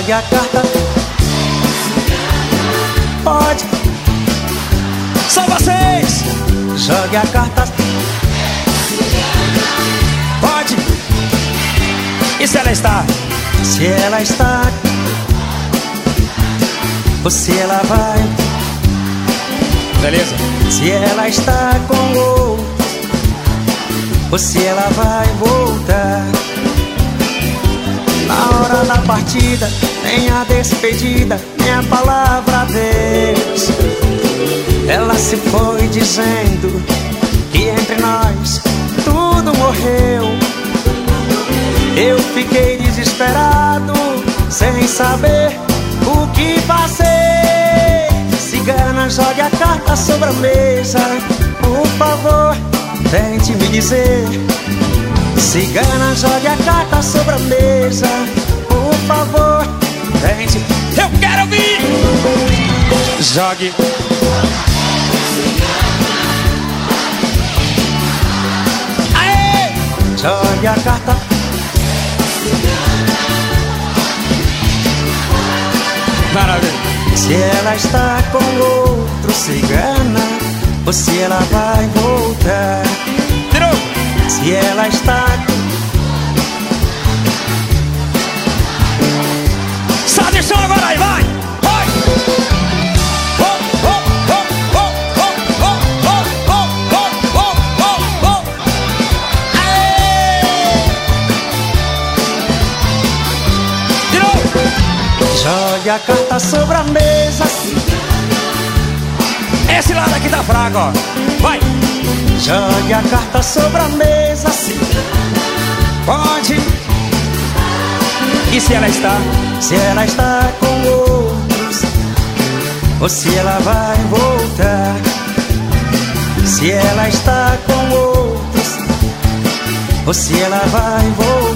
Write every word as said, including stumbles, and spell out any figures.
Jogue a carta. Pode. São vocês. Jogue a carta. Pode. E se ela está? Se ela está, ou se ela vai. Beleza? Se ela está com outro, ou se ela vai voltar. Na hora da partida, nem a despedida, nem a palavra adeus. Ela se foi dizendo que entre nós tudo morreu. Eu fiquei desesperado, sem saber o que passei. Cigana, jogue a carta sobre a mesa, por favor, tente me dizer. Cigana, jogue a carta sobre a mesa, por favor, tente. Eu quero ouvir! Jogue. Aê! Jogue a carta. Maravilha. Se ela está com outro, cigana, ou se ela vai voltar. De novo. Se ela está. Só deixa agora aí, vai! Vai! Oh, oh, oh, oh, oh, oh, oh, oh, oh, oh, oh. Aê! De novo! Jogue a carta sobre a mesa. Esse lado aqui tá fraco, ó. Vai! Jogue a carta sobre a mesa. Pode. E se ela está? Se ela está com outros, ou se ela vai voltar. Se ela está com outros, ou se ela vai voltar.